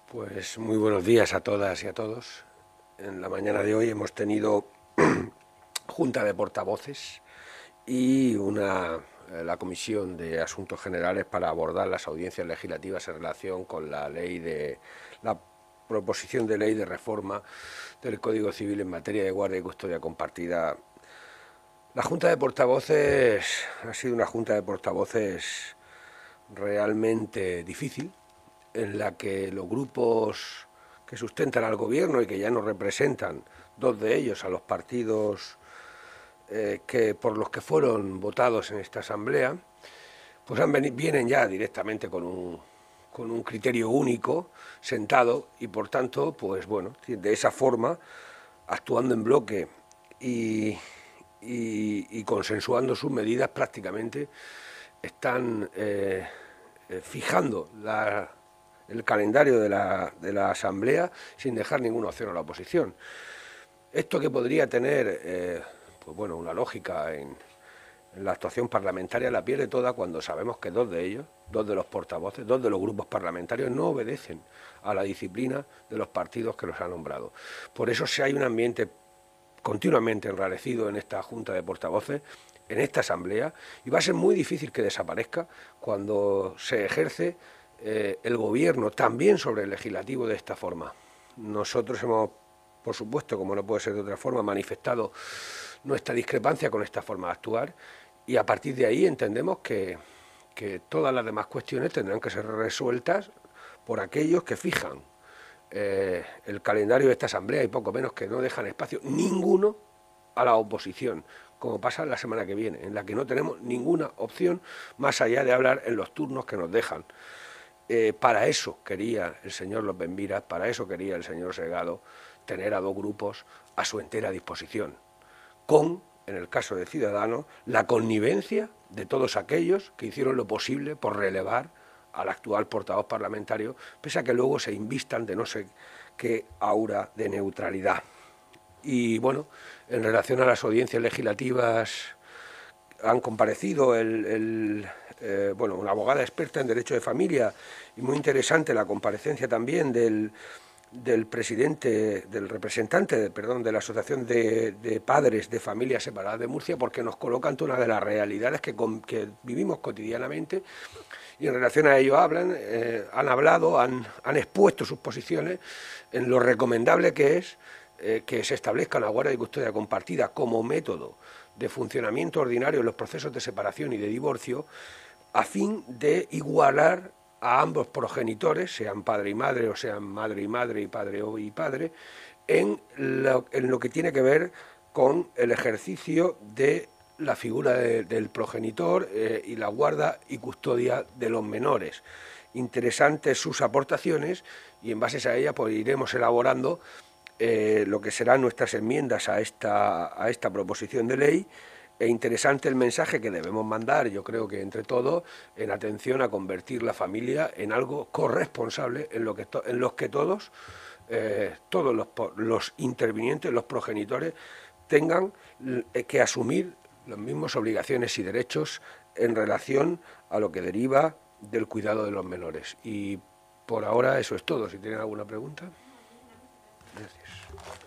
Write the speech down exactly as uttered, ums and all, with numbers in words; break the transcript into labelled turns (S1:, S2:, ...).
S1: Pues muy buenos días a todas y a todos. En la mañana de hoy hemos tenido junta de portavoces y una, eh, la Comisión de Asuntos Generales para abordar las audiencias legislativas en relación con la ley de la proposición de ley de reforma del Código Civil en materia de guardia y custodia compartida. La junta de portavoces ha sido una junta de portavoces realmente difícil, en la que los grupos que sustentan al gobierno y que ya no representan, dos de ellos, a los partidos eh, que por los que fueron votados en esta asamblea, pues han veni- vienen ya directamente con un, con un criterio único, sentado, y por tanto, pues bueno, de esa forma, actuando en bloque y, y, y consensuando sus medidas, prácticamente están eh, eh, fijando la, el calendario de la, de la Asamblea sin dejar ninguna opción a la oposición. Esto que podría tener eh, pues bueno, una lógica en, en la actuación parlamentaria la pierde toda cuando sabemos que dos de ellos, dos de los portavoces, dos de los grupos parlamentarios no obedecen a la disciplina de los partidos que los han nombrado. Por eso si hay un ambiente continuamente enrarecido en esta Junta de Portavoces, en esta Asamblea, y va a ser muy difícil que desaparezca cuando se ejerce eh, el gobierno también sobre el legislativo de esta forma. Nosotros hemos, por supuesto, como no puede ser de otra forma, manifestado nuestra discrepancia con esta forma de actuar, y a partir de ahí entendemos que, que todas las demás cuestiones tendrán que ser resueltas por aquellos que fijan eh, el calendario de esta asamblea y poco menos, que no dejan espacio ninguno a la oposición, como pasa la semana que viene, en la que no tenemos ninguna opción más allá de hablar en los turnos que nos dejan. Eh, para eso quería el señor López Miras, para eso quería el señor Segado, tener a dos grupos a su entera disposición, con, en el caso de Ciudadanos, la connivencia de todos aquellos que hicieron lo posible por relevar al actual portavoz parlamentario, pese a que luego se invistan de no sé qué aura de neutralidad. Y bueno, en relación a las audiencias legislativas, han comparecido el, el, eh, bueno, una abogada experta en derecho de familia, y muy interesante la comparecencia también del, del presidente, del representante, de, perdón, de la Asociación de, de Padres de Familias Separadas de Murcia, porque nos colocan ante una de las realidades que, que vivimos cotidianamente, y en relación a ello hablan, eh, han hablado, han, han expuesto sus posiciones en lo recomendable que es eh, que se establezca la guardia y custodia compartida como método de funcionamiento ordinario en los procesos de separación y de divorcio, a fin de igualar a ambos progenitores, sean padre y madre o sean madre y madre y padre y padre, en lo, en lo que tiene que ver con el ejercicio de la figura de, del progenitor eh, y la guarda y custodia de los menores. Interesantes sus aportaciones, y en base a ellas pues iremos elaborando eh, lo que serán nuestras enmiendas a esta, a esta proposición de ley. E interesante el mensaje que debemos mandar, yo creo que entre todos, en atención a convertir la familia en algo corresponsable en, lo que to en los que todos, eh, todos los, los intervinientes, los progenitores, tengan que asumir las mismas obligaciones y derechos en relación a lo que deriva del cuidado de los menores. Y por ahora eso es todo. Si tienen alguna pregunta. Gracias.